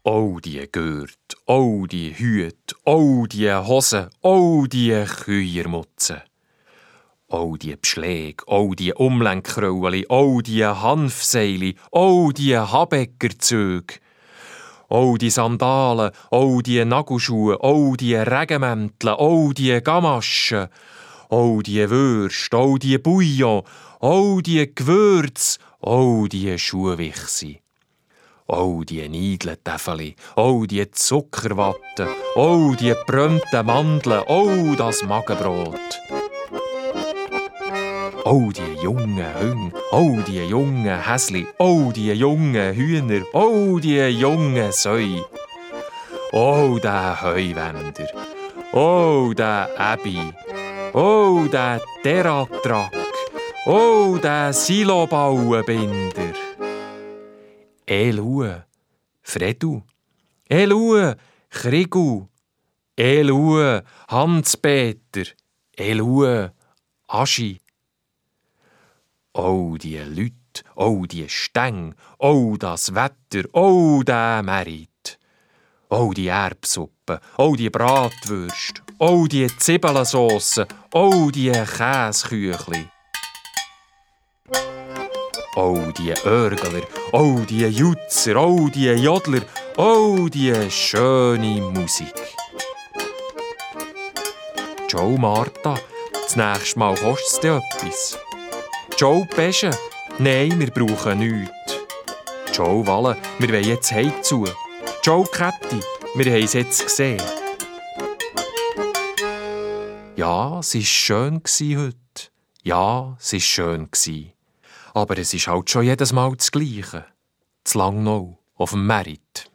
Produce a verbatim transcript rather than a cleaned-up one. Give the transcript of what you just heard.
Oh, die Gürtel, oh, die Hüte, oh, die Hosen, oh, die Küiermutzen. Oh, die Beschläge, oh, die Umlenkkraueli, oh, die Hanfseile, oh, die Habeckerzüge. Oh, die Sandalen, oh, die Nagelschuhe, oh, die Regenmäntel, oh, die Gamaschen. Oh, die Würste, oh, die Bouillon, oh, die Gewürze, oh, die Schuhwichse. Oh, die Niedeltäfeli, oh, die Zuckerwatte, oh, die gebrannten Mandeln, oh, das Magenbrot. Oh, die jungen Hüng, oh, die jungen Häsli, oh, die jungen Hühner, oh, die jungen Säu. Oh, der Heuwender, oh, der Äbi, oh, der Teratrak, oh, der Silobauenbinder. Elue, Fredu, Elue, Krigu, Elue, Hans-Peter, Elue, Aschi. Oh, die Lüt, oh, die Stäng, oh, das Wetter, oh, der Merit. Oh, die Erbsuppe, oh, die Bratwürst, oh, die Zwiebelsauce, oh, die Käsküchli. Oh, die Örgler, oh, die Jutzer, oh, die Jodler, oh, die schöne Musik. Ciao, Martha, das nächste Mal kostet es dir etwas. Ciao, Pesche, nein, wir brauchen nichts. Ciao, Walle, wir wollen jetzt heimzu. Ciao, Kätti, wir haben es jetzt gesehen. Ja, es war schön heute. Ja, es war schön. Aber es ist halt schon jedes Mal das Gleiche. Zu Langnau, auf dem Merit.